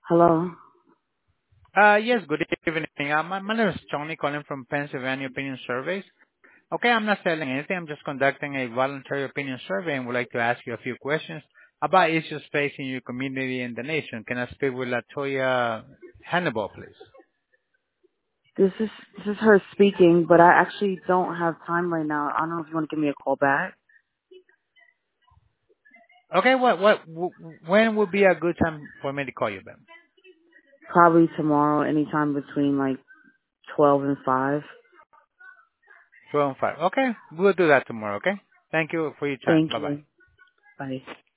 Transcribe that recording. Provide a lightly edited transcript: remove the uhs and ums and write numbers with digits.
Hello. Yes, good evening. My name is Tony calling from Pennsylvania Opinion Surveys. Okay, I'm not selling anything. I'm just conducting a voluntary opinion survey and would like to ask you a few questions about issues facing your community and the nation. Can I speak with Latoya Hannibal, please? This is her speaking, but I actually don't have time right now. I don't know if you want to give me a call back. Okay, when would be a good time for me to call you, Ben? Probably tomorrow, anytime between like 12 and 5. 12 and 5. Okay, we'll do that tomorrow, okay? Thank you for your time. Thank Bye-bye. you. Bye.